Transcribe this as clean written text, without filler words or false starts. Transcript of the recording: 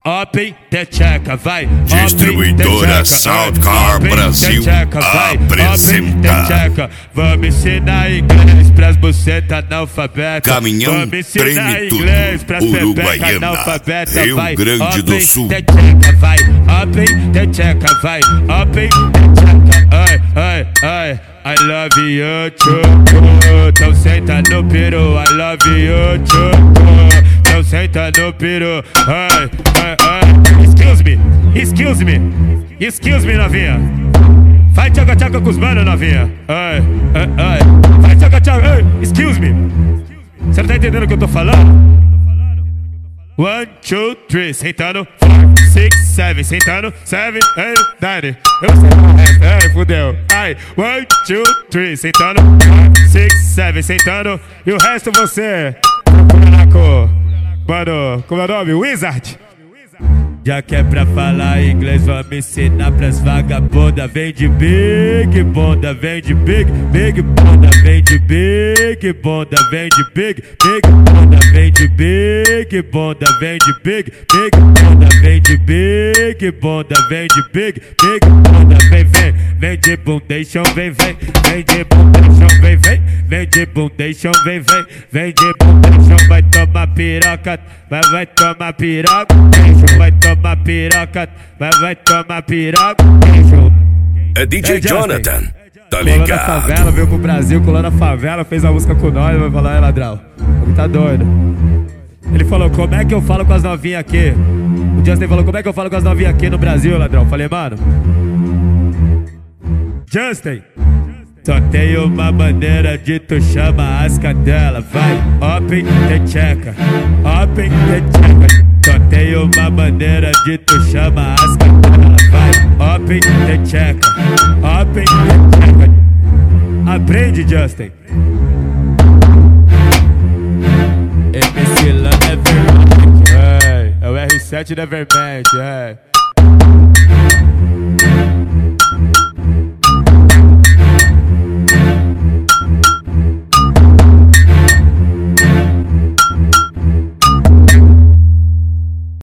Open Techeca, vai. Distribuidora Soundcar Brasil apresenta. Vamos ensinar inglês pras bucetas analfabetas. Caminhão Treme Tudo, Uruguaiana, Rio Grande do Sul. Techeca, vai. Open Techeca, vai. Open Techeca, ai, ai, ai. I love you, choco. Então senta no peru. I love you, choco. Então senta no peru. Ai, ai, ai. Excuse me, novinha. Vai tchaca-tchaca com os manos, novinha. Ai, ai, ai. Vai tchaca-tchaca, ai, excuse me. Você não tá entendendo o que eu tô falando? 1, 2, 3, sentando. 5, 6, 7, sentando. 7, 8, 9. Eu sei o resto, ai, fudeu. Ai, 1, 2, 3, sentando. 5, 6, 7, sentando. E o resto você. Mano, como é o nome? Wizard. Já que é pra falar inglês, vamos ensinar pras vagabundas. Vem de big bunda, vem de big bunda, vem de big bunda, vem de big bunda, vem de big bunda, vem de big bunda, vem de big bunda, vem de big bunda, vem de bundation, vem de bundation, vem de bundation, vem de bundation, vai tomar piroca, vai tomar piroca, vai tomar piroca, vai tomar piroca. É DJ Jonathan, tá ligado? Colou na ligado? favela, veio pro Brasil, colou na favela, fez a música com nós, vai falar, ladrão, ele tá doido. Ele falou, como é que eu falo com as novinhas aqui? O Justin falou, como é que eu falo com as novinhas aqui no Brasil, ladrão? Falei, mano, Justin, só tem uma maneira de tu chama as cadelas. Vai, open Techeca, open Techeca. Só tem uma maneira de tu chama as cadelas. Vai, open Techeca, open Techeca. Aprende, Justin. MC Nevermind, é o R7 Nevermind,